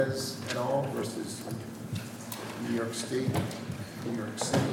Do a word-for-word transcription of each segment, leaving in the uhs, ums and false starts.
Et al. Versus New York State, New York City.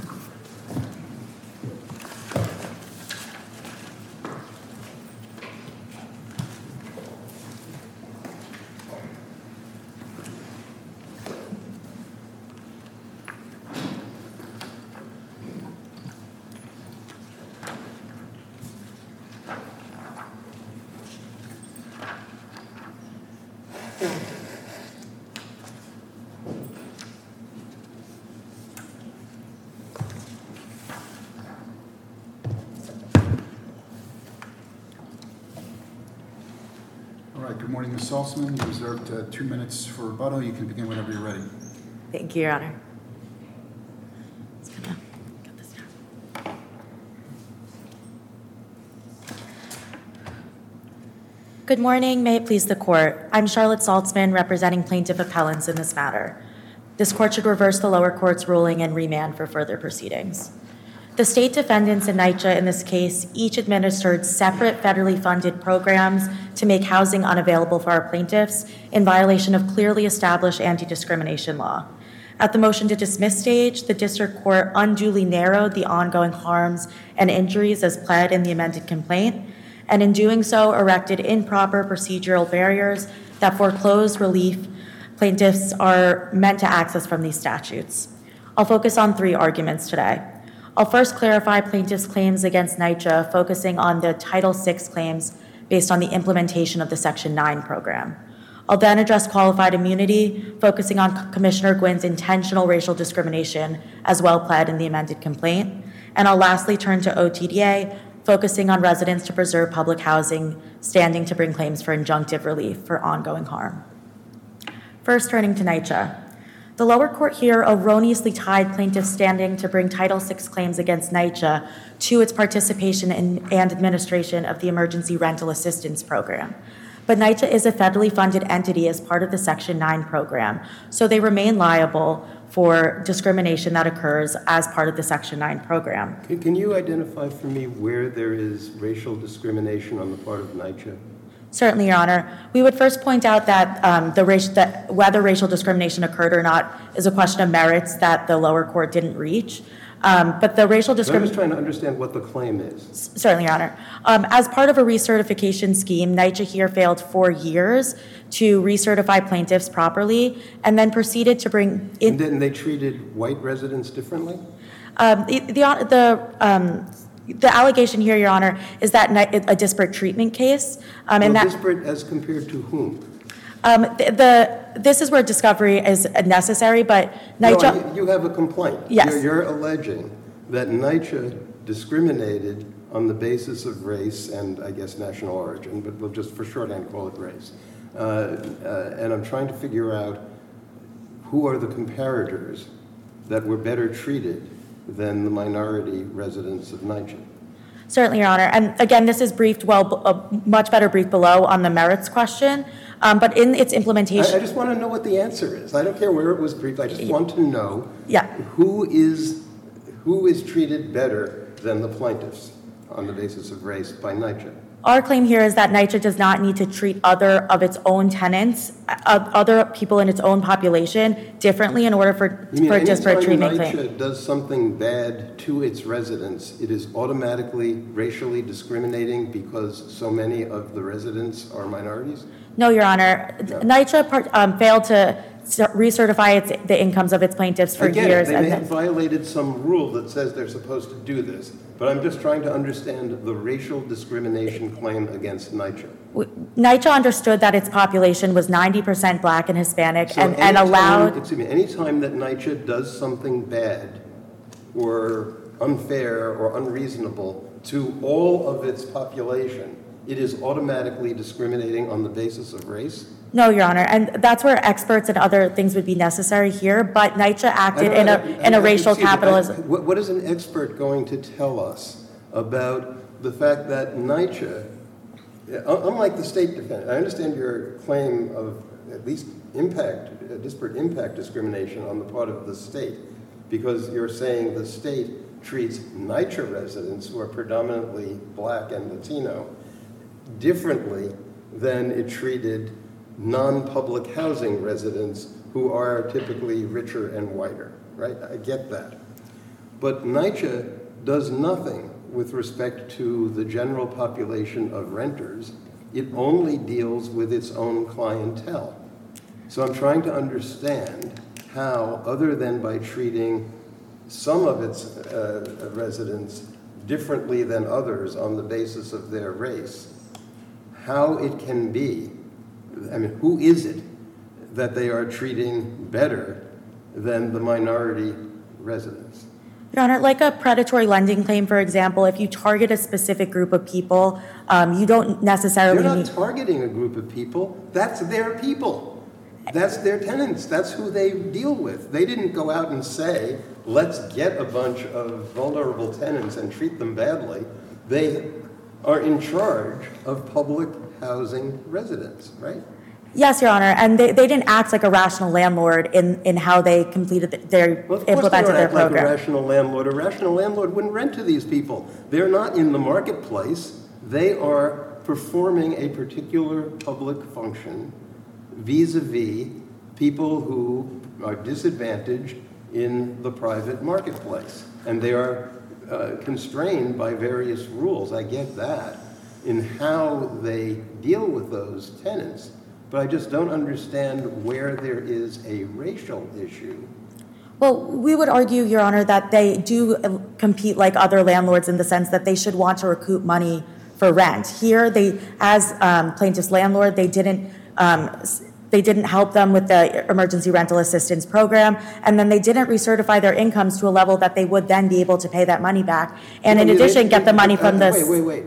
Good morning, Miz Saltzman. You reserved uh, two minutes for rebuttal. You can begin whenever you're ready. Thank you, Your Honor. Just gonna get this down. Good morning. May it please the Court. I'm Charlotte Saltzman, representing plaintiff appellants in this matter. This Court should reverse the lower court's ruling and remand for further proceedings. The state defendants in NYCHA in this case each administered separate federally funded programs to make housing unavailable for our plaintiffs in violation of clearly established anti-discrimination law. At the motion to dismiss stage, the district court unduly narrowed the ongoing harms and injuries as pled in the amended complaint, and in doing so erected improper procedural barriers that foreclose relief plaintiffs are meant to access from these statutes. I'll focus on three arguments today. I'll first clarify plaintiffs' claims against NYCHA, focusing on the Title six claims based on the implementation of the Section nine program. I'll then address qualified immunity, focusing on Commissioner Gwynn's intentional racial discrimination, as well pled in the amended complaint. And I'll lastly turn to O T D A, focusing on residents to preserve public housing, standing to bring claims for injunctive relief for ongoing harm. First, turning to NYCHA. The lower court here erroneously tied plaintiffs' standing to bring Title six claims against NYCHA to its participation in and administration of the Emergency Rental Assistance Program. But NYCHA is a federally funded entity as part of the Section nine program, so they remain liable for discrimination that occurs as part of the Section nine program. Can, can you identify for me where there is racial discrimination on the part of NYCHA? Certainly, Your Honor. We would first point out that um, the racial, that whether racial discrimination occurred or not is a question of merits that the lower court didn't reach. Um, but the racial discrimination... I'm just trying to understand what the claim is. Certainly, Your Honor. Um, as part of a recertification scheme, NYCHA here failed for years to recertify plaintiffs properly and then proceeded to bring... In, and then they treated white residents differently? Um, the... the, the um, The allegation here, Your Honor, is that a disparate treatment case. Um, and well, that, disparate as compared to whom? Um, the, the This is where discovery is necessary, but NYCHA... No, you have a complaint. Yes. You're, you're alleging that NYCHA discriminated on the basis of race and, I guess, national origin, but we'll just for shorthand call it race. Uh, uh, and I'm trying to figure out who are the comparators that were better treated than the minority residents of NYCHA. Certainly, Your Honor. And again, this is briefed well, uh, much better briefed below on the merits question. Um, but in its implementation... I, I just want to know what the answer is. I don't care where it was briefed. I just want to know yeah. who is who is treated better than the plaintiffs on the basis of race by NYCHA. Our claim here is that NYCHA does not need to treat other of its own tenants, uh, other people in its own population, differently in order for, you mean for a disparate treatment claim. NYCHA does something bad to its residents, it is automatically racially discriminating because so many of the residents are minorities? No, Your Honor. No. NYCHA part, um, failed to recertify its, the incomes of its plaintiffs for Again, years. They and may have violated some rule that says they're supposed to do this, but I'm just trying to understand the racial discrimination claim against NYCHA. NYCHA understood that its population was ninety percent black and Hispanic so and, and allowed... Excuse me, any time that NYCHA does something bad or unfair or unreasonable to all of its population, it is automatically discriminating on the basis of race? No, Your Honor, and that's where experts and other things would be necessary here, but NYCHA acted in a in a racial capitalism. What, what is an expert going to tell us about the fact that NYCHA, unlike the state defendant, I understand your claim of at least impact, disparate impact discrimination on the part of the state, because you're saying the state treats NYCHA residents who are predominantly black and Latino differently than it treated non-public housing residents who are typically richer and whiter, right? I get that. But NYCHA does nothing with respect to the general population of renters. It only deals with its own clientele. So I'm trying to understand how, other than by treating some of its uh, residents differently than others on the basis of their race, how it can be, I mean, who is it that they are treating better than the minority residents? Your Honor, like a predatory lending claim, for example, if you target a specific group of people, um, you don't necessarily They're not need... targeting a group of people. That's their people. That's their tenants. That's who they deal with. They didn't go out and say, let's get a bunch of vulnerable tenants and treat them badly. They are in charge of public housing residents, right? Yes, Your Honor, and they, they didn't act like a rational landlord in, in how they completed the, their, Well, of course implemented they don't their act like program. a rational landlord. A rational landlord wouldn't rent to these people. They're not in the marketplace. They are performing a particular public function vis-a-vis people who are disadvantaged in the private marketplace. And they are uh, constrained by various rules. I get that, in how they deal with those tenants. But I just don't understand where there is a racial issue. Well, we would argue, Your Honor, that they do compete like other landlords in the sense that they should want to recoup money for rent. Here, they, as um, plaintiff's landlord, they didn't um, they didn't help them with the emergency rental assistance program, and then they didn't recertify their incomes to a level that they would then be able to pay that money back. And in Wait, addition, they- get the they- money uh, from this. Wait, wait,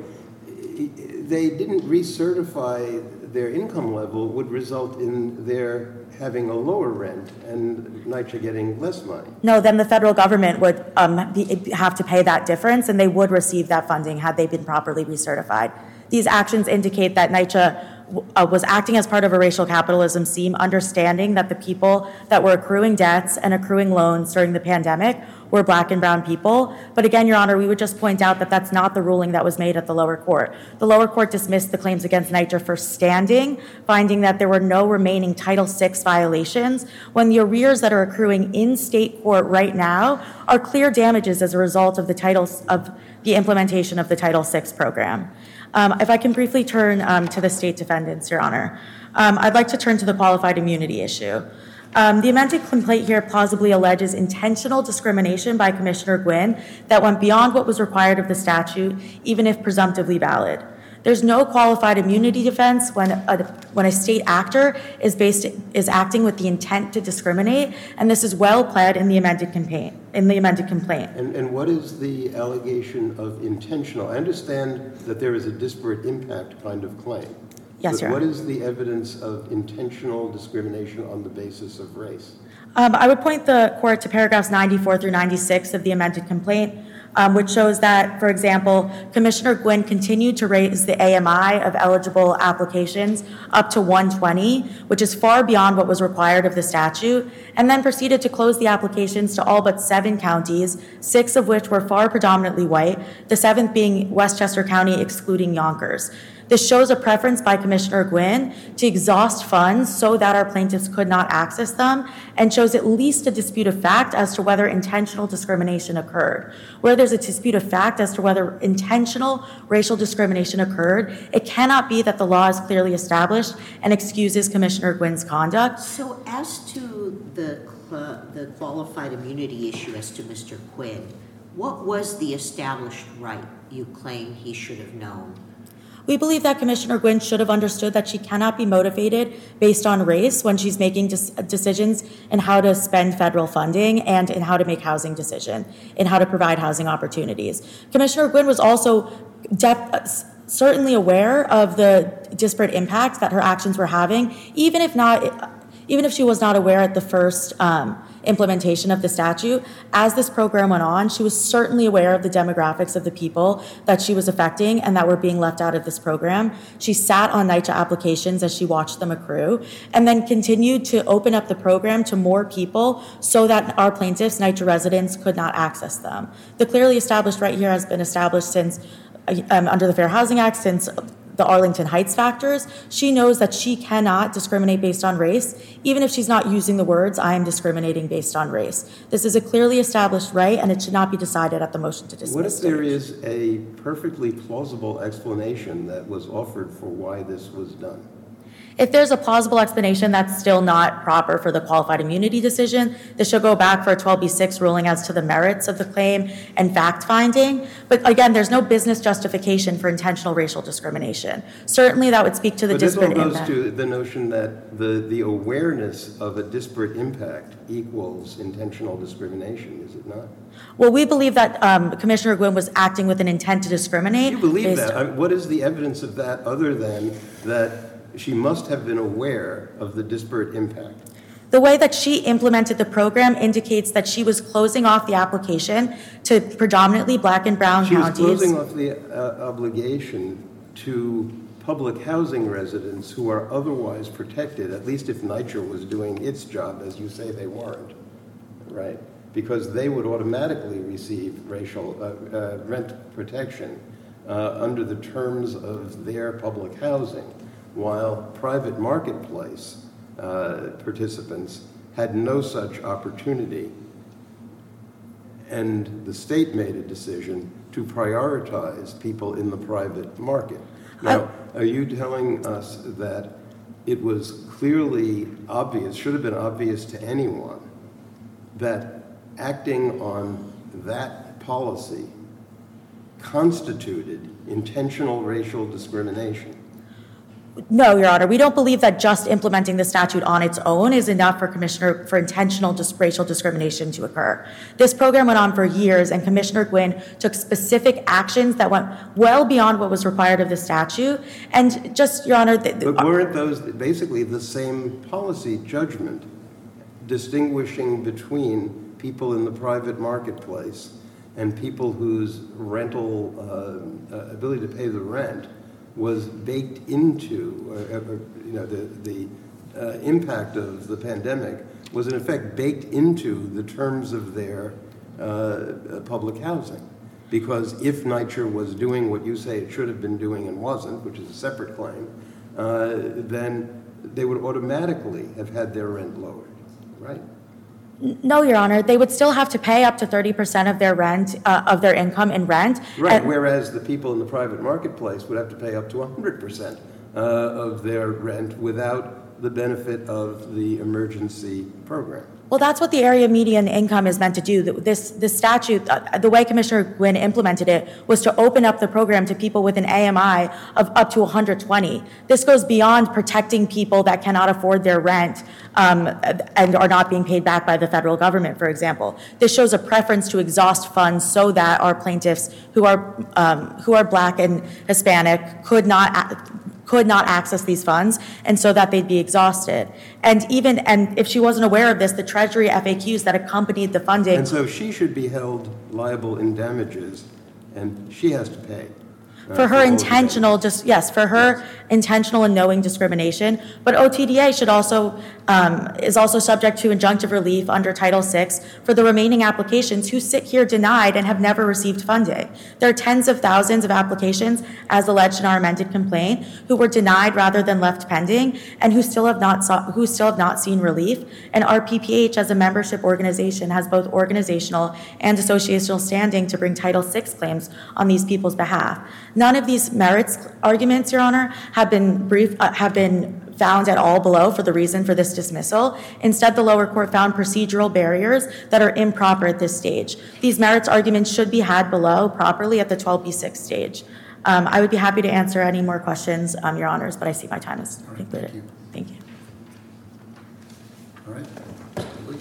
wait. They didn't recertify their income level would result in their having a lower rent and NYCHA getting less money. No, then the federal government would um, be, have to pay that difference, and they would receive that funding had they been properly recertified. These actions indicate that NYCHA uh, was acting as part of a racial capitalism scheme, understanding that the people that were accruing debts and accruing loans during the pandemic were black and brown people. But again, Your Honor, we would just point out that that's not the ruling that was made at the lower court. The lower court dismissed the claims against NYCHA for standing, finding that there were no remaining Title six violations, when the arrears that are accruing in state court right now are clear damages as a result of the titles of the implementation of the Title six program. Um, if I can briefly turn um, to the state defendants, Your Honor, um, I'd like to turn to the qualified immunity issue. Um, the amended complaint here plausibly alleges intentional discrimination by Commissioner Gwynn that went beyond what was required of the statute, even if presumptively valid. There's no qualified immunity defense when a, when a state actor is based is acting with the intent to discriminate, and this is well pled in the amended complaint. In the amended complaint. And, and what is the allegation of intentional? I understand that there is a disparate impact kind of claim. Yes, but Your what Honor. is the evidence of intentional discrimination on the basis of race? Um, I would point the court to paragraphs ninety-four through ninety-six of the amended complaint, um, which shows that, for example, Commissioner Gwynn continued to raise the A M I of eligible applications up to one twenty, which is far beyond what was required of the statute, and then proceeded to close the applications to all but seven counties, six of which were far predominantly white, the seventh being Westchester County, excluding Yonkers. This shows a preference by Commissioner Gwynn to exhaust funds so that our plaintiffs could not access them, and shows at least a dispute of fact as to whether intentional discrimination occurred. Where there's a dispute of fact as to whether intentional racial discrimination occurred, it cannot be that the law is clearly established and excuses Commissioner Gwynn's conduct. So as to the, uh, the qualified immunity issue as to Mister Quinn, what was the established right you claim he should have known? We believe that Commissioner Gwynn should have understood that she cannot be motivated based on race when she's making des- decisions in how to spend federal funding and in how to make housing decisions, in how to provide housing opportunities. Commissioner Gwynn was also def- certainly aware of the disparate impact that her actions were having, even if not, even if she was not aware at the first um, implementation of the statute. As this program went on, she was certainly aware of the demographics of the people that she was affecting and that were being left out of this program. She sat on NYCHA applications as she watched them accrue, and then continued to open up the program to more people so that our plaintiffs, NYCHA residents, could not access them. The clearly established right here has been established since, um, under the Fair Housing Act, since the Arlington Heights factors, she knows that she cannot discriminate based on race, even if she's not using the words, I am discriminating based on race. This is a clearly established right, and it should not be decided at the motion to dismiss What if there stage. is a perfectly plausible explanation that was offered for why this was done? If there's a plausible explanation that's still not proper for the qualified immunity decision, this should go back for a twelve b six ruling as to the merits of the claim and fact-finding. But again, there's no business justification for intentional racial discrimination. Certainly that would speak to the But this all disparate goes impact. to the notion that the, the awareness of a disparate impact equals intentional discrimination, is it not? Well, we believe that um, Commissioner Gwynn was acting with an intent to discriminate. You believe based- that? I mean, what is the evidence of that other than that she must have been aware of the disparate impact? The way that she implemented the program indicates that she was closing off the application to predominantly black and brown She was counties. closing off the uh, obligation to public housing residents who are otherwise protected, at least if NYCHA was doing its job, as you say they weren't, right? Because they would automatically receive racial uh, uh, rent protection uh, under the terms of their public housing, while private marketplace uh, participants had no such opportunity. And the state made a decision to prioritize people in the private market. Now, are you telling us that it was clearly obvious, should have been obvious to anyone, that acting on that policy constituted intentional racial discrimination? No, Your Honor, we don't believe that just implementing the statute on its own is enough for Commissioner for intentional dis- racial discrimination to occur. This program went on for years, and Commissioner Gwynn took specific actions that went well beyond what was required of the statute. And just, Your Honor, th- But weren't those basically the same policy judgment distinguishing between people in the private marketplace and people whose rental uh, uh, ability to pay the rent was baked into, uh, uh, you know, the, the uh, impact of the pandemic was in effect baked into the terms of their uh, public housing. Because if NYCHA was doing what you say it should have been doing and wasn't, which is a separate claim, uh, then they would automatically have had their rent lowered, right? no, Your Honor, they would still have to pay up to thirty percent of their rent, uh, of their income in rent. Right, And- whereas the people in the private marketplace would have to pay up to one hundred percent uh, of their rent without the benefit of the emergency program. Well, that's what the area median income is meant to do. This, this statute, uh, the way Commissioner Gwynn implemented it was to open up the program to people with an A M I of up to one hundred twenty. This goes beyond protecting people that cannot afford their rent um, and are not being paid back by the federal government, for example. This shows a preference to exhaust funds so that our plaintiffs who are, um, who are Black and Hispanic could not could not access these funds, and so that they'd be exhausted. And even, and if she wasn't aware of this, the Treasury F A Qs that accompanied the funding. And so she should be held liable in damages, and she has to pay. uh, For her all of the intentional, just, yes, for her intentional and knowing discrimination. But O T D A should also, um, is also subject to injunctive relief under Title six for the remaining applications who sit here denied and have never received funding. There are tens of thousands of applications, as alleged in our amended complaint, who were denied rather than left pending, and who still have not saw, who still have not seen relief. And R P P H, as a membership organization, has both organizational and associational standing to bring Title six claims on these people's behalf. None of these merits arguments, Your Honor, have been brief, uh, have been found at all below for the reason for this dismissal. Instead, the lower court found procedural barriers that are improper at this stage. These merits arguments should be had below properly at the twelve b six stage. Um, I would be happy to answer any more questions, um, Your Honors, but I see my time is All right, concluded. thank you. Thank you. All right. Mister Lee.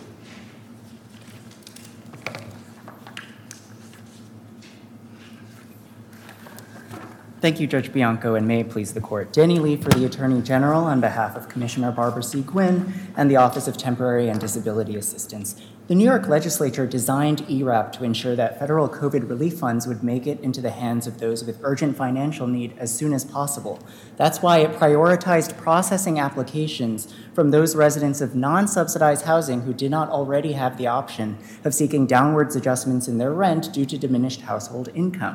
Thank you, Judge Bianco, and may it please the court. Danny Lee for the Attorney General on behalf of Commissioner Barbara C. Gwynn and the Office of Temporary and Disability Assistance. The New York legislature designed E RAP to ensure that federal COVID relief funds would make it into the hands of those with urgent financial need as soon as possible. That's why it prioritized processing applications from those residents of non-subsidized housing who did not already have the option of seeking downwards adjustments in their rent due to diminished household income.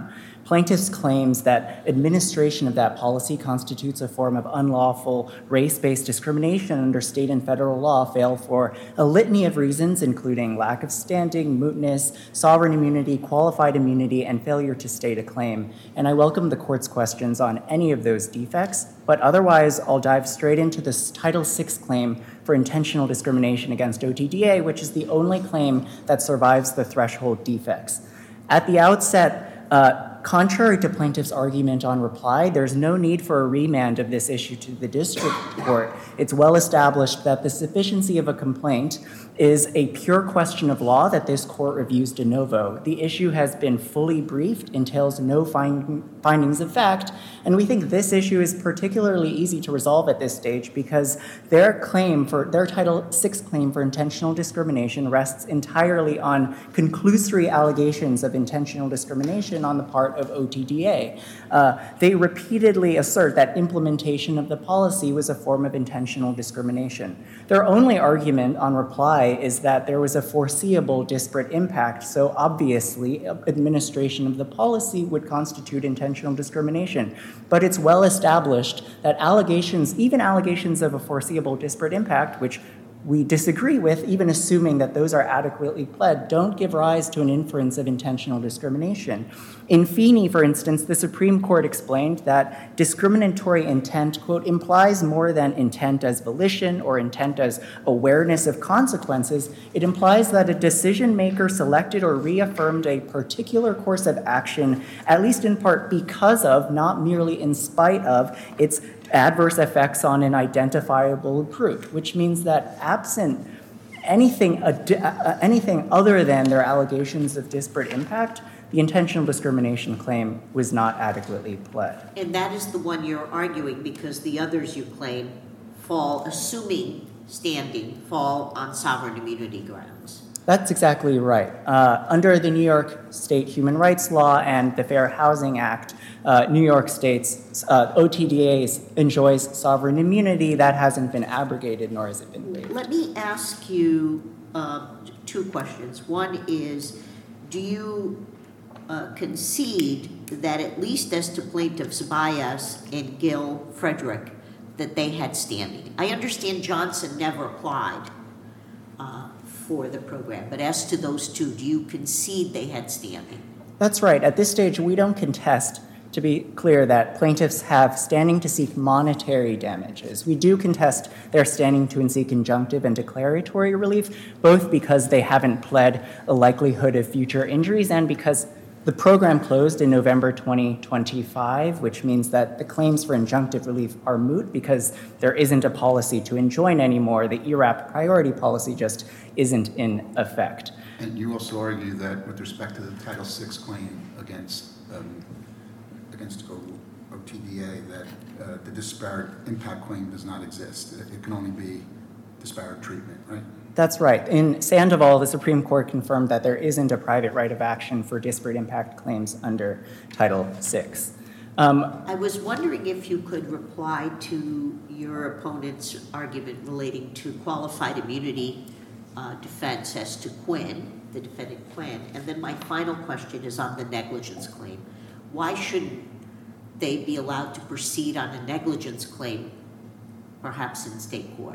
Plaintiffs' claims that administration of that policy constitutes a form of unlawful race-based discrimination under state and federal law fail for a litany of reasons, including lack of standing, mootness, sovereign immunity, qualified immunity, and failure to state a claim. And I welcome the court's questions on any of those defects, but otherwise I'll dive straight into this Title six claim for intentional discrimination against O T D A, which is the only claim that survives the threshold defects. At the outset, uh, contrary to plaintiff's argument on reply, there's no need for a remand of this issue to the district court. It's well established that the sufficiency of a complaint is a pure question of law that this court reviews de novo. The issue has been fully briefed, entails no find, findings of fact, and we think this issue is particularly easy to resolve at this stage because their claim for their Title six claim for intentional discrimination rests entirely on conclusory allegations of intentional discrimination on the part of O T D A. Uh, they repeatedly assert that implementation of the policy was a form of intentional discrimination. Their only argument on reply is that there was a foreseeable disparate impact, so obviously administration of the policy would constitute intentional discrimination. But it's well established that allegations, even allegations of a foreseeable disparate impact, which we disagree with, even assuming that those are adequately pled, don't give rise to an inference of intentional discrimination. In Feeney, for instance, the Supreme Court explained that discriminatory intent, quote, implies more than intent as volition or intent as awareness of consequences. It implies that a decision maker selected or reaffirmed a particular course of action, at least in part because of, not merely in spite of, its adverse effects on an identifiable group, which means that absent anything, uh, anything other than their allegations of disparate impact, the intentional discrimination claim was not adequately pled. And that is the one you're arguing because the others you claim fall, assuming standing, fall on sovereign immunity grounds. That's exactly right. Uh, under the New York State Human Rights Law and the Fair Housing Act, uh, New York State's uh, O T D A enjoys sovereign immunity. That hasn't been abrogated, nor has it been waived. Let me ask you uh, two questions. One is, do you uh, concede that at least as to plaintiffs Bias and Gil Frederick, that they had standing? I understand Johnson never applied uh, for the program, but as to those two, do you concede they had standing? That's right. At this stage, we don't contest, to be clear, that plaintiffs have standing to seek monetary damages. We do contest their standing to seek injunctive and declaratory relief, both because they haven't pled a likelihood of future injuries and because the program closed in November twenty twenty-five, which means that the claims for injunctive relief are moot because there isn't a policy to enjoin anymore. The E R A P priority policy just isn't in effect. And you also argue that with respect to the Title six claim against um, against O T D A, that uh, the disparate impact claim does not exist. It, it can only be disparate treatment, right? That's right. In Sandoval, the Supreme Court confirmed that there isn't a private right of action for disparate impact claims under Title six. Um, I was wondering if you could reply to your opponent's argument relating to qualified immunity uh, defense as to Quinn, the defendant Quinn. And then my final question is on the negligence claim. Why shouldn't they be allowed to proceed on a negligence claim, perhaps in state court?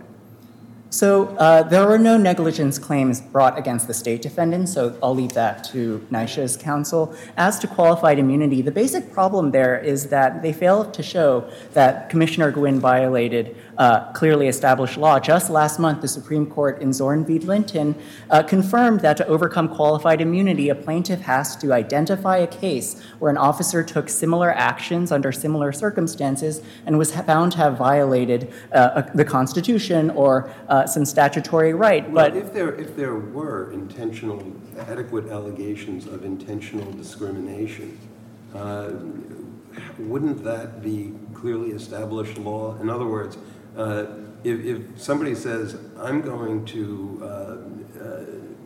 So uh, there were no negligence claims brought against the state defendants, so I'll leave that to NYCHA's counsel. As to qualified immunity, the basic problem there is that they failed to show that Commissioner Gwynne violated uh, clearly established law. Just last month, the Supreme Court in Zorn v. Linton uh, confirmed that to overcome qualified immunity, a plaintiff has to identify a case where an officer took similar actions under similar circumstances and was found to have violated uh, the Constitution or uh, some statutory right. Well, But if there if there were intentional, adequate allegations of intentional discrimination, uh, wouldn't that be clearly established law? In other words, uh, if, if somebody says, "I'm going to uh, uh,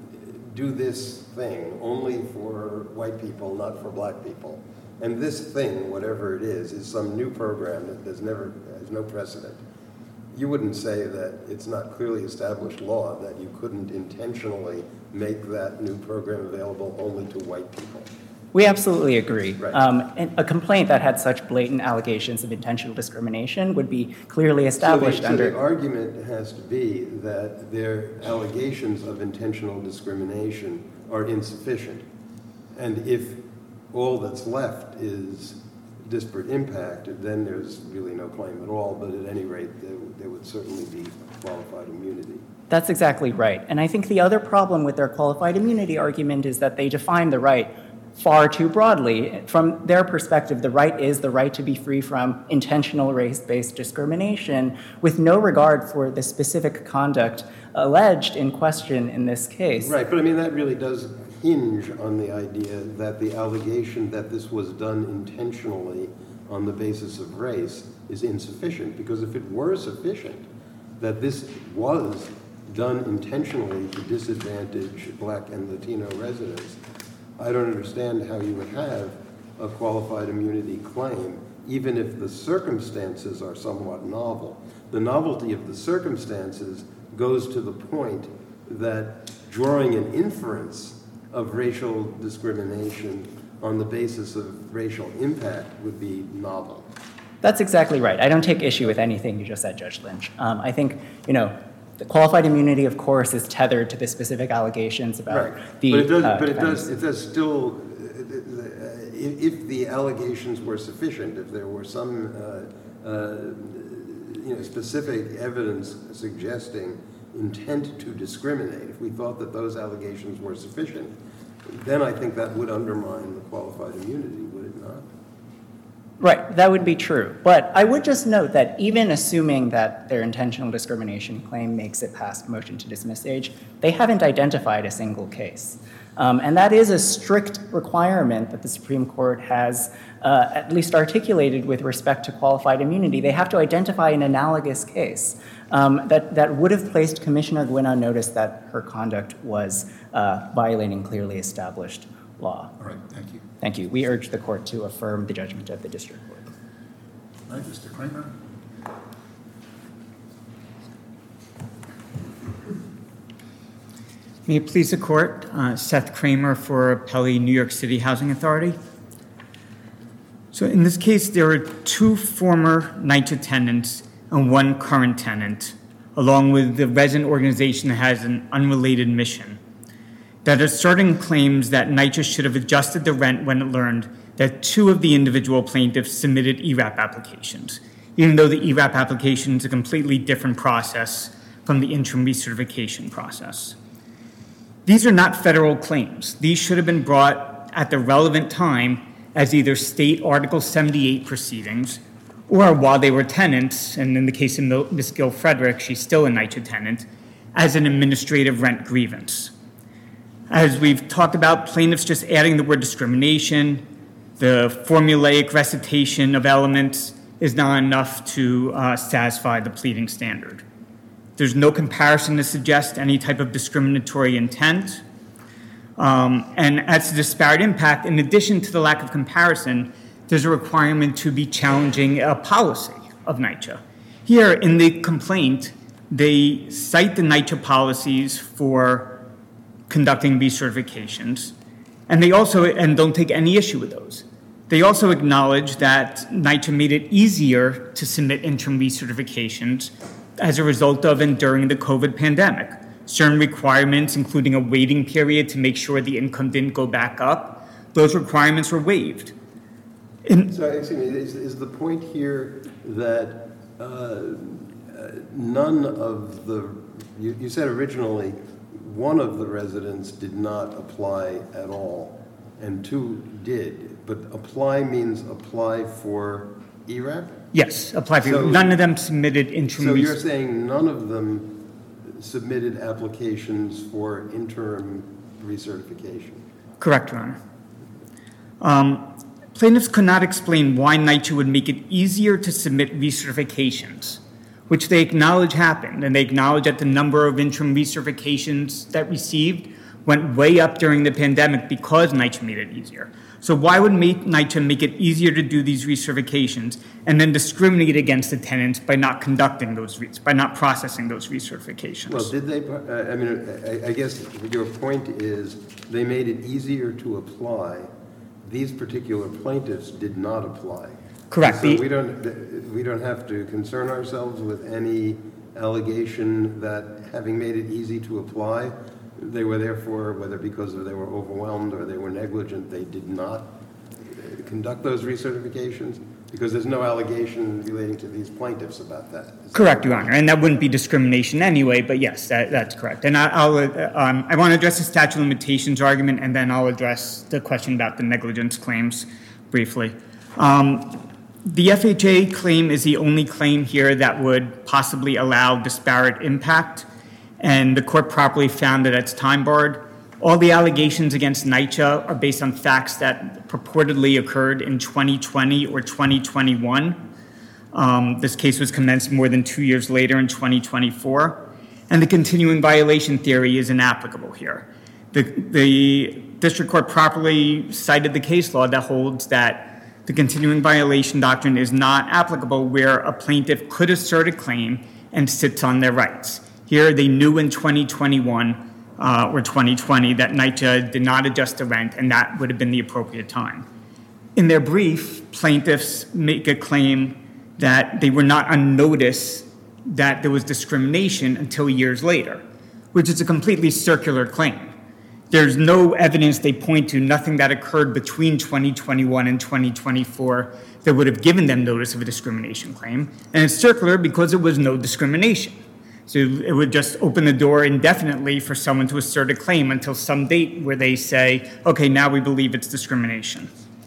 do this thing only for white people, not for black people," and this thing, whatever it is, is some new program that there's never has no precedent, you wouldn't say that it's not clearly established law that you couldn't intentionally make that new program available only to white people. We absolutely agree. Right. Um, and a complaint that had such blatant allegations of intentional discrimination would be clearly established so the, under. So the argument has to be that their allegations of intentional discrimination are insufficient. And if all that's left is disparate impact, then there's really no claim at all. But at any rate, there, there would certainly be qualified immunity. That's exactly right. And I think the other problem with their qualified immunity argument is that they define the right far too broadly. From their perspective, the right is the right to be free from intentional race-based discrimination with no regard for the specific conduct alleged in question in this case. Right, but I mean, that really does hinge on the idea that the allegation that this was done intentionally on the basis of race is insufficient, because if it were sufficient, that this was done intentionally to disadvantage Black and Latino residents, I don't understand how you would have a qualified immunity claim, even if the circumstances are somewhat novel. The novelty of the circumstances goes to the point that drawing an inference of racial discrimination on the basis of racial impact would be novel. That's exactly right. I don't take issue with anything you just said, Judge Lynch. Um, I think, you know, the qualified immunity, of course, is tethered to the specific allegations about right. the. But it does. Uh, but it does. It does still. Uh, if the allegations were sufficient, if there were some, uh, uh, you know, specific evidence suggesting intent to discriminate, if we thought that those allegations were sufficient, then I think that would undermine the qualified immunity, would it not? Right, that would be true. But I would just note that even assuming that their intentional discrimination claim makes it past motion to dismiss stage, they haven't identified a single case. Um, and that is a strict requirement that the Supreme Court has uh, at least articulated with respect to qualified immunity. They have to identify an analogous case um, that, that would have placed Commissioner Gwynn on notice that her conduct was uh, violating clearly established law. All right, thank you. Thank you. We urge the court to affirm the judgment of the district court. All right, Mister Kramer. May it please the court, uh, Seth Kramer for Appellee New York City Housing Authority. So in this case, there are two former NYCHA tenants and one current tenant, along with the resident organization that has an unrelated mission, that are asserting claims that NYCHA should have adjusted the rent when it learned that two of the individual plaintiffs submitted E RAP applications, even though the E RAP application is a completely different process from the interim recertification process. These are not federal claims. These should have been brought at the relevant time as either state Article seventy-eight proceedings or while they were tenants, and in the case of Miz Gil Frederick, she's still a NYCHA tenant, as an administrative rent grievance. As we've talked about, plaintiffs just adding the word discrimination, the formulaic recitation of elements is not enough to uh, satisfy the pleading standard. There's no comparison to suggest any type of discriminatory intent. Um, and as to disparate impact, in addition to the lack of comparison, there's a requirement to be challenging a policy of NYCHA. Here in the complaint, they cite the NYCHA policies for conducting recertifications, and they also, and don't take any issue with those. They also acknowledge that NYCHA made it easier to submit interim recertifications as a result of and during the COVID pandemic. Certain requirements, including a waiting period to make sure the income didn't go back up, those requirements were waived. In, so, excuse me, is, is the point here that uh, uh, none of the, you, you said originally one of the residents did not apply at all, and two did, but apply means apply for E RAP? Yes, apply for, So- none of them submitted interim. So res- you're saying none of them submitted applications for interim recertification? Correct, Your Honor. Um, plaintiffs could not explain why NYCHA would make it easier to submit recertifications, which they acknowledge happened, and they acknowledge that the number of interim recertifications that received went way up during the pandemic because NYCHA made it easier. So why would make NYCHA make it easier to do these recertifications and then discriminate against the tenants by not conducting those, re- by not processing those recertifications? Well, did they, uh, I mean, I, I guess your point is they made it easier to apply these particular plaintiffs did not apply. Correct. So The- we don't, we don't have to concern ourselves with any allegation that having made it easy to apply, they were therefore, whether because of they were overwhelmed or they were negligent, they did not uh, conduct those recertifications? Because there's no allegation relating to these plaintiffs about that. Correct, Your Honor, and that wouldn't be discrimination anyway, but yes, that, that's correct. And I, I'll, uh, um, I want to address the statute of limitations argument, and then I'll address the question about the negligence claims briefly. Um, the F H A claim is the only claim here that would possibly allow disparate impact, and the court properly found that it's time barred. All the allegations against NYCHA are based on facts that purportedly occurred in twenty twenty or twenty twenty-one. Um, this case was commenced more than two years later in twenty twenty-four, and the continuing violation theory is inapplicable here. The, the district court properly cited the case law that holds that the continuing violation doctrine is not applicable where a plaintiff could assert a claim and sits on their rights. Here, they knew in twenty twenty-one Uh, or twenty twenty that NYCHA did not adjust the rent, and that would have been the appropriate time. In their brief, plaintiffs make a claim that they were not on notice that there was discrimination until years later, which is a completely circular claim. There's no evidence they point to, nothing that occurred between twenty twenty-one and twenty twenty-four that would have given them notice of a discrimination claim, and it's circular because there was no discrimination. So it would just open the door indefinitely for someone to assert a claim until some date where they say, okay, now we believe it's discrimination.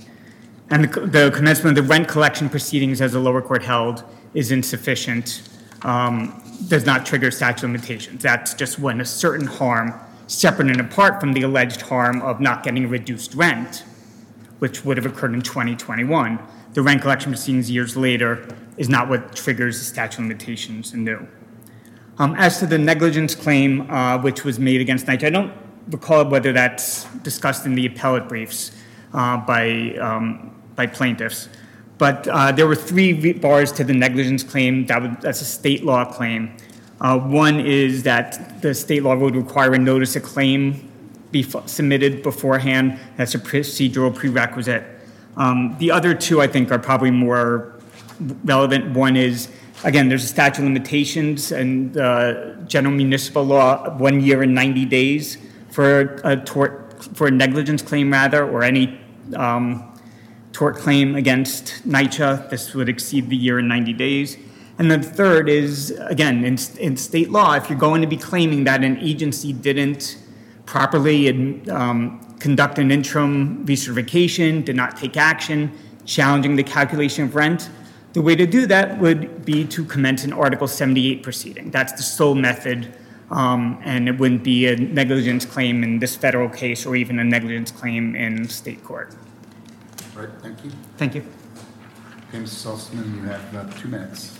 And the, the commencement of the rent collection proceedings, as the lower court held, is insufficient, um, does not trigger statute of limitations. That's just when a certain harm, separate and apart from the alleged harm of not getting reduced rent, which would have occurred in twenty twenty-one, the rent collection proceedings years later is not what triggers the statute of limitations anew. Um, as to the negligence claim, uh, which was made against NYCHA, I don't recall whether that's discussed in the appellate briefs uh, by, um, by plaintiffs, but uh, there were three bars to the negligence claim. That would, that's a state law claim. Uh, one is that the state law would require a notice of claim be f- submitted beforehand. That's a procedural prerequisite. Um, the other two, I think, are probably more relevant. One is, again, there's a statute of limitations and uh, general municipal law, one year and ninety days for a tort, for a negligence claim rather, or any um, tort claim against NYCHA. This would exceed the year and ninety days. And the third is, again, in, in state law, if you're going to be claiming that an agency didn't properly um, conduct an interim recertification, did not take action, challenging the calculation of rent, the way to do that would be to commence an Article seventy-eight proceeding. That's the sole method, um, and it wouldn't be a negligence claim in this federal case or even a negligence claim in state court. All right, thank you. Thank you. Okay, Mister Saltzman, you have about two minutes.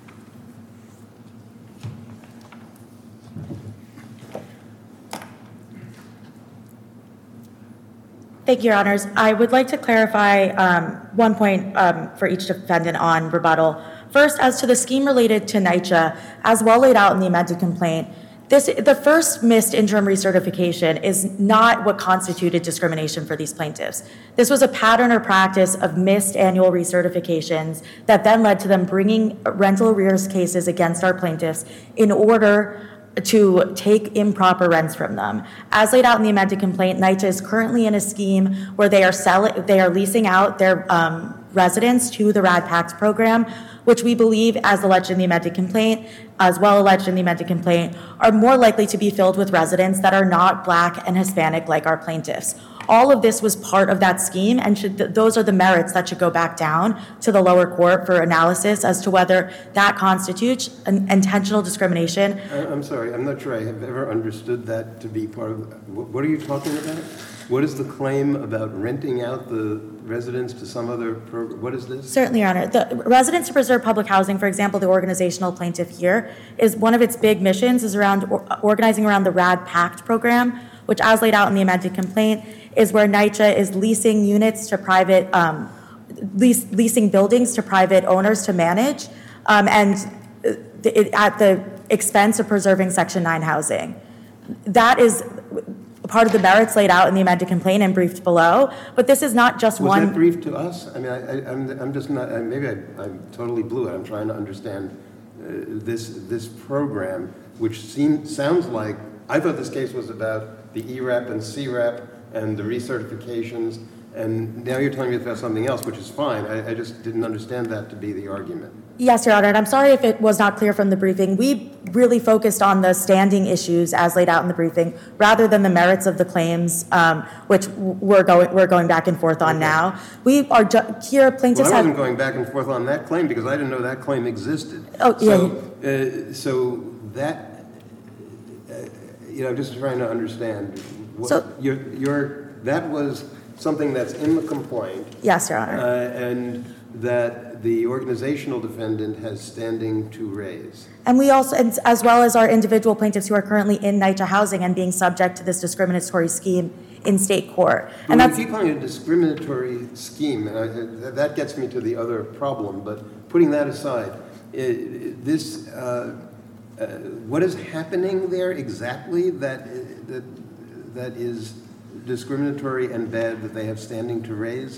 Thank you, Your Honors. I would like to clarify um, one point um, for each defendant on rebuttal. First, as to the scheme related to NYCHA, as well laid out in the amended complaint, this, the first missed interim recertification is not what constituted discrimination for these plaintiffs. This was a pattern or practice of missed annual recertifications that then led to them bringing rental arrears cases against our plaintiffs in order to take improper rents from them. As laid out in the amended complaint, NYCHA is currently in a scheme where they are selling, they are leasing out their um, residents to the RAD PACT program, which we believe, as alleged in the amended complaint, as well alleged in the amended complaint, are more likely to be filled with residents that are not Black and Hispanic like our plaintiffs. All of this was part of that scheme, and should th- those are the merits that should go back down to the lower court for analysis as to whether that constitutes an intentional discrimination. I- I'm sorry, I'm not sure I have ever understood that to be part of, wh- what are you talking about? What is the claim about renting out the residents to some other program? What is this? Certainly, Your Honor. The Residents to Preserve Public Housing, for example, the organizational plaintiff here, is one of its big missions is around or, organizing around the RAD PACT program, which, as laid out in the amended complaint, is where NYCHA is leasing units to private, um, lease, leasing buildings to private owners to manage, um, and it, at the expense of preserving Section nine housing. That is, part of the merits laid out in the amended complaint and briefed below. But this is not just Was one. that briefed to us? I mean, I, I, I'm, I'm just not, I- maybe I, I'm totally blew it. I'm trying to understand uh, this, this program, which seems, sounds like, I thought this case was about the E RAP and C RAP and the recertifications, and now you're telling me about something else, which is fine. I, I just didn't understand that to be the argument. Yes, Your Honor, and I'm sorry if it was not clear from the briefing. We really focused on the standing issues as laid out in the briefing, rather than the merits of the claims, um, which we're going we're going back and forth on Okay. now. We are ju- here. Well, Plaintiffs I wasn't have. going back and forth on that claim because I didn't know that claim existed. Oh, yeah. So, uh, so that, uh, you know, I'm just trying to understand. What, So- your, your, that was something that's in the complaint, Yes, Your uh, Honor. and that the organizational defendant has standing to raise. And we also, and as well as our individual plaintiffs who are currently in NYCHA housing and being subject to this discriminatory scheme in state court. But And we that's, keep calling it a discriminatory scheme, and I, that- that gets me to the other problem. But putting that aside, i- this, uh, uh, what is happening there exactly that that that is discriminatory and bad that they have standing to raise?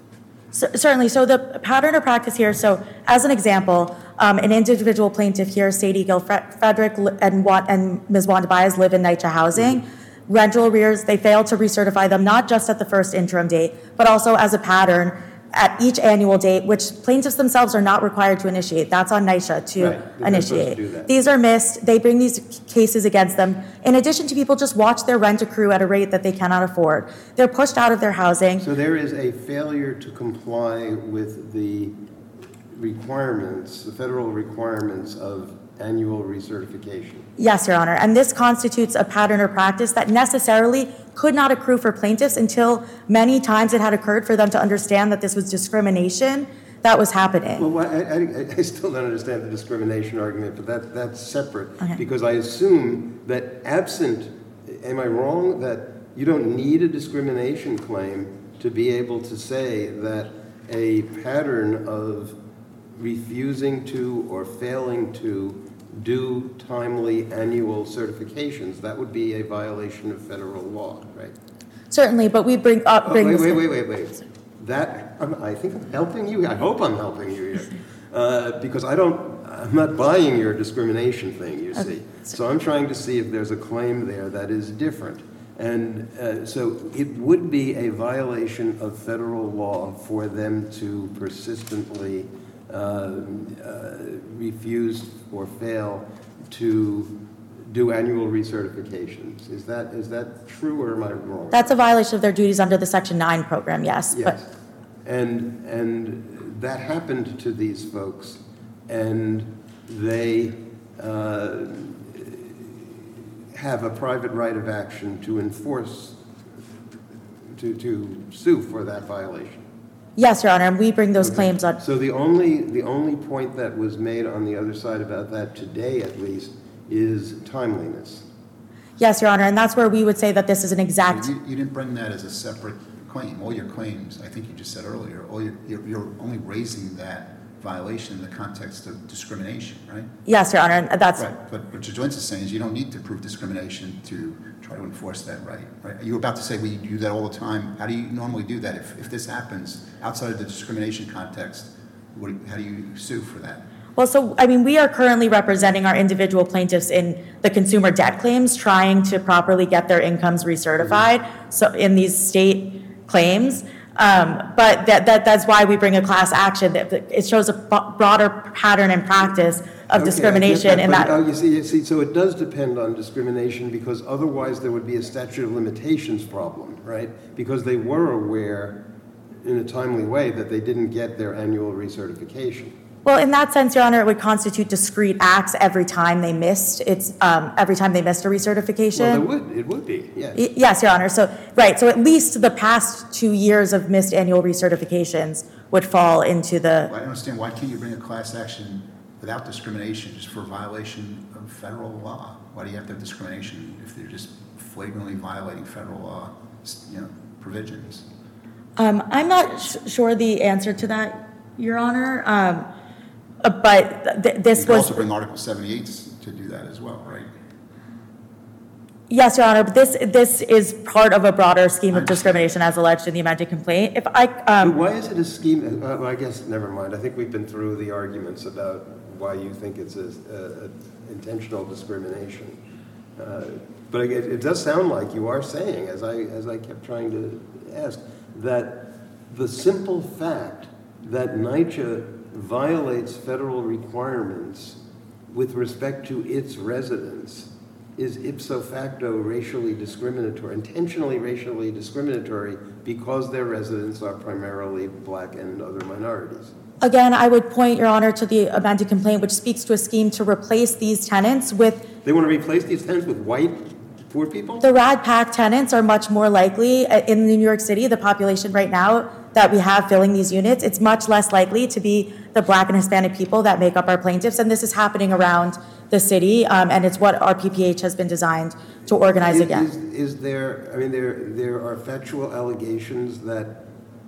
cer- certainly, so the pattern or practice here, so as an example, um, an individual plaintiff here, Sadie Gill Fre- Frederick li- and, Wa- and Miz Wanda Baez live in NYCHA housing. Rental arrears, they failed to recertify them, not just at the first interim date, but also as a pattern at each annual date, which plaintiffs themselves are not required to initiate. That's on NYCHA to Right, they're supposed to initiate. do that. These are missed. They bring these cases against them. In addition to people just watch their rent accrue at a rate that they cannot afford. They're pushed out of their housing. So there is a failure to comply with the requirements, the federal requirements of annual recertification. Yes, Your Honor. And this constitutes a pattern or practice that necessarily could not accrue for plaintiffs until many times it had occurred for them to understand that this was discrimination that was happening. Well, why- I, I, I still don't understand the discrimination argument, but that, that's separate. Okay. Because I assume that absent, am I wrong, that you don't need a discrimination claim to be able to say that a pattern of refusing to or failing to do timely annual certifications, that would be a violation of federal law, right? Certainly, but we bring up, Oh, bring wait, this- wait, wait, wait, wait. That, I'm- I think I'm helping you. I hope I'm helping you here. Uh, Because I don't, I'm not buying your discrimination thing, you see. So I'm trying to see if there's a claim there that is different. And uh, so it would be a violation of federal law for them to persistently uh, uh, refuse or fail to do annual recertifications. Is that, is that true or am I wrong? That's a violation of their duties under the Section nine program, yes. But Yes. And, and that happened to these folks, and they uh, have a private right of action to enforce, to, to sue for that violation. yes, Your Honor, and we bring those Okay. claims on. So the only, the only point that was made on the other side about that today, at least, is timeliness. Yes, Your Honor, and that's where we would say that this is an exact. You, you didn't bring that as a separate claim. All your claims, I think you just said earlier, all your, you're, you're only raising that violation in the context of discrimination, right? Yes, Your Honor, and that's. Right, but what Judge Joyce is saying is you don't need to prove discrimination to try to enforce that right, right? You were about to say we do that all the time. How do you normally do that? If, if this happens outside of the discrimination context, what, do you- how do you sue for that? Well, so, I mean, we are currently representing our individual plaintiffs in the consumer debt claims, trying to properly get their incomes recertified, so in these state claims. Um, but that, that, that's why we bring a class action. That that It shows a b- broader pattern and practice of Okay, I get discrimination in but, that. uh, You see, you see, so it does depend on discrimination, because otherwise there would be a statute of limitations problem, right? Because they were aware in a timely way that they didn't get their annual recertification. Well, in that sense, Your Honor, it would constitute discrete acts every time they missed. It's, um, every time they missed a recertification. Well, it would, it would be, yes. Y- Yes, Your Honor. So, right, so at least the past two years of missed annual recertifications would fall into the, Well, I don't understand, why can't you bring a class action without discrimination, just for violation of federal law? Why do you have to have discrimination if they're just flagrantly violating federal law, you know, provisions? um, I'm not sh- sure the answer to that, Your Honor. Um, uh, but th- You this can was, also bring Article seventy-eight to do that as well, right? Yes, Your Honor, but this, this is part of a broader scheme of discrimination as alleged in the amended complaint. If I, But um, why is it a scheme? Uh, well, I guess, never mind. I think we've been through the arguments about why you think it's a, a, a intentional discrimination. Uh, but it, it does sound like you are saying, as I, as I kept trying to ask, that the simple fact that NYCHA violates federal requirements with respect to its residents is ipso facto racially discriminatory, intentionally racially discriminatory, because their residents are primarily black and other minorities. again, I would point, Your Honor, to the amended complaint, which speaks to a scheme to replace these tenants with They want to replace these tenants with white poor people? the RAD PAC tenants are much more likely uh, in New York City, the population right now that we have filling these units, it's much less likely to be the black and Hispanic people that make up our plaintiffs. And this is happening around the city, um, and it's what our P P H has been designed to organize Is- against. Is, is there, I mean, there, there are factual allegations that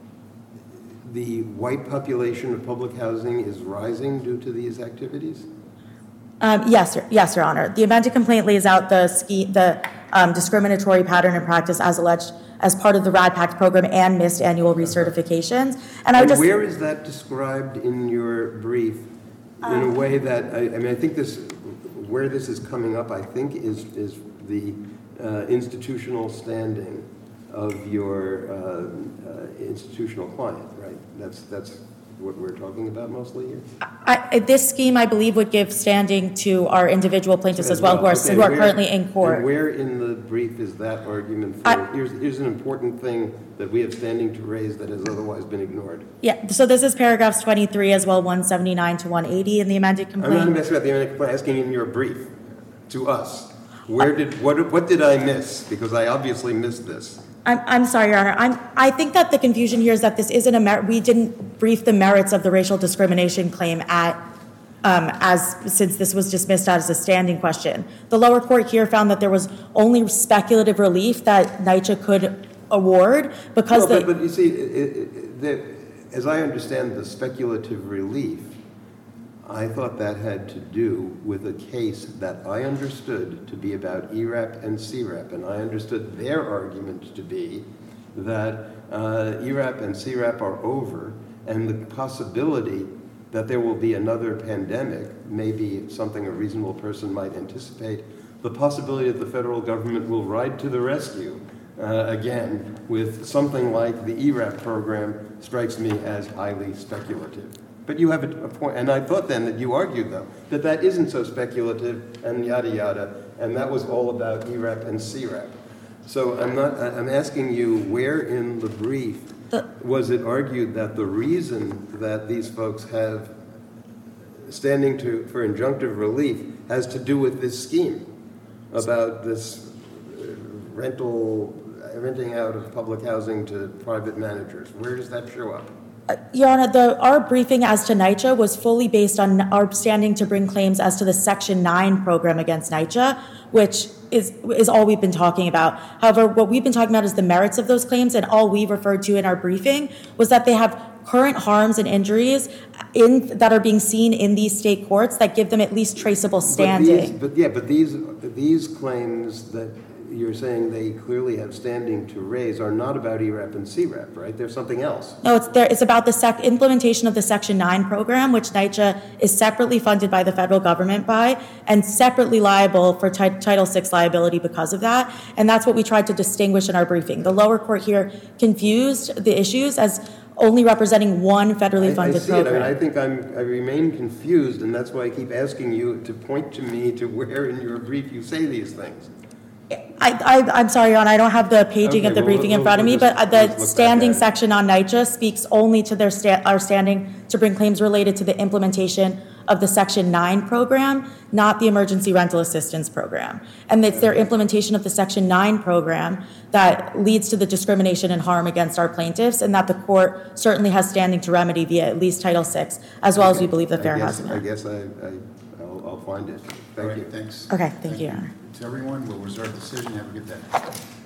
the white population of public housing is rising due to these activities? Um, yes, Your- yes, Your Honor. The amended complaint lays out the ski, the um, discriminatory pattern and practice as alleged as part of the RAD PACT program and missed annual recertifications. And I would And just where is that described in your brief in a way that, I, I mean, I think this, where this is coming up, I think, is, is the uh, institutional standing of your uh, uh, institutional client, right? That's, that's what we're talking about mostly here? I, this scheme, I believe, would give standing to our individual plaintiffs as well, who are, Okay, who are where- currently in And court. where in the brief is that argument for, I- here's, here's an important thing that we have standing to raise that has otherwise been ignored. Yeah, so this is paragraphs twenty-three as well, one seventy-nine to one eighty in the amended I'm not complaint. asking about the amendment, I'm asking in your brief to us. Where did, what, what did I miss? Because I obviously missed this. I'm, I'm sorry, Your Honor. I'm, I think that the confusion here is that this isn't a mer, we didn't brief the merits of the racial discrimination claim at, um, as, since this was dismissed as a standing question. The lower court here found that there was only speculative relief that NYCHA could award because No, the. but, but you see, it, it, the, as I understand the speculative relief, I thought that had to do with a case that I understood to be about E RAP and C RAP, and I understood their argument to be that uh, E RAP and C RAP are over, and the possibility that there will be another pandemic may be something a reasonable person might anticipate. The possibility that the federal government will ride to the rescue uh, again with something like the E RAP program strikes me as highly speculative. But you have a, a point, and I thought then that you argued, though, that that isn't so speculative and yada yada, and that was all about E RAP and C RAP. So I'm not, I- I'm asking you, where in the brief The- was it argued that the reason that these folks have standing to, for injunctive relief has to do with this scheme about this uh, rental, renting out of public housing to private managers? Where does that show up? Your Honor, the, our briefing as to NYCHA was fully based on our standing to bring claims as to the Section nine program against NYCHA, which is, is all we've been talking about. However, what we've been talking about is the merits of those claims, and all we referred to in our briefing was that they have current harms and injuries in, that are being seen in these state courts that give them at least traceable standing. But, these, but yeah, but these, these claims that you're saying they clearly have standing to raise are not about E RAP and C RAP, right? They're something else. No, it's there. It's about the sec- implementation of the Section nine program, which NYCHA is separately funded by the federal government by, and separately liable for ti- Title six liability because of that. And that's what we tried to distinguish in our briefing. The lower court here confused the issues as only representing one federally I, funded I see it. I program. mean, I think I'm, I remain confused, and that's why I keep asking you to point to me to where in your brief you say these things. I, I, I'm sorry, Your Honor, I don't have the paging Okay, of the well, briefing in we'll- front of we'll me, just- but uh, we'll the just look back standing at it. section on NYCHA speaks only to their sta- our standing to bring claims related to the implementation of the Section nine program, not the Emergency Rental Assistance Program. And it's their implementation of the Section nine program that leads to the discrimination and harm against our plaintiffs, and that the court certainly has standing to remedy via at least Title six, as well as we believe the I Fair guess- Housing I Act. guess I, I, I'll, I'll find it. All Thank right, you. thanks. Okay, thank you, Your Honor. To everyone, we'll reserve decision. Have a good day.